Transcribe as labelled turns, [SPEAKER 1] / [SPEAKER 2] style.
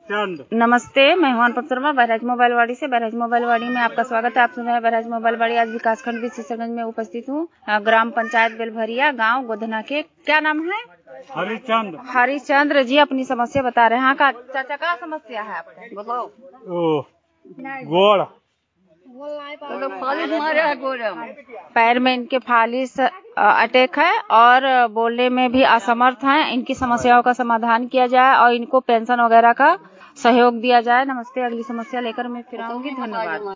[SPEAKER 1] चंद।
[SPEAKER 2] नमस्ते, मैं हूं अनुपम शर्मा, बहराइच मोबाइलवाड़ी से। बहराइच मोबाइलवाड़ी में आपका स्वागत है। आप सुन रहे हैं बहराइच मोबाइलवाड़ी। आज विकासखंड विशेषगंज में उपस्थित हूं। ग्राम पंचायत बेलभरिया, गांव गोधना के। क्या नाम है? हरिचंद्र जी अपनी समस्या बता रहे हैं। चाचा क्या समस्या है आपका?
[SPEAKER 1] बताओ। गोड़
[SPEAKER 2] पैर में इनके फालिस अटैक है और बोलने में भी असमर्थ हैं। इनकी समस्याओं का समाधान किया जाए और इनको पेंशन वगैरह का सहयोग दिया जाए। नमस्ते, अगली समस्या लेकर मैं फिर आऊंगी। धन्यवाद।